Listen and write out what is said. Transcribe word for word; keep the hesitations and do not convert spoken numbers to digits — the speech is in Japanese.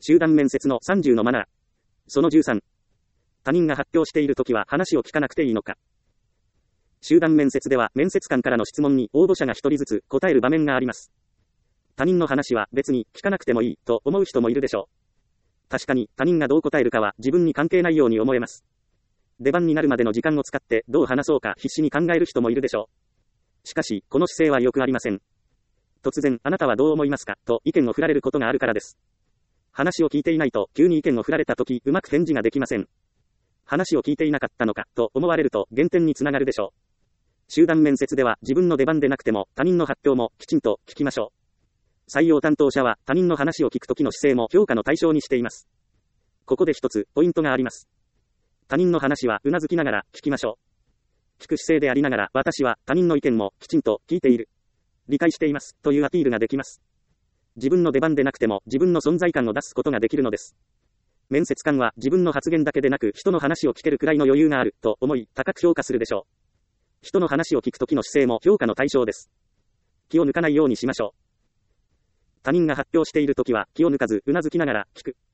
集団面接のさんじゅうのマナー。そのじゅうさん。他人が発表しているときは話を聞かなくていいのか。集団面接では面接官からの質問に応募者が一人ずつ答える場面があります。他人の話は別に聞かなくてもいいと思う人もいるでしょう。確かに他人がどう答えるかは自分に関係ないように思えます。出番になるまでの時間を使ってどう話そうか必死に考える人もいるでしょう。しかし、この姿勢はよくありません。突然、あなたはどう思いますかと意見を振られることがあるからです。話を聞いていないと急に意見を振られたときうまく返事ができません。話を聞いていなかったのかと思われると減点につながるでしょう。集団面接では自分の出番でなくても他人の発表もきちんと聞きましょう。採用担当者は他人の話を聞くときの姿勢も評価の対象にしています。ここで一つポイントがあります。他人の話はうなずきながら聞きましょう。聞く姿勢でありながら私は他人の意見もきちんと聞いている。理解していますというアピールができます。自分の出番でなくても自分の存在感を出すことができるのです。面接官は自分の発言だけでなく人の話を聞けるくらいの余裕があると思い高く評価するでしょう。人の話を聞くときの姿勢も評価の対象です。気を抜かないようにしましょう。他人が発表しているときは気を抜かずうなずきながら聞く。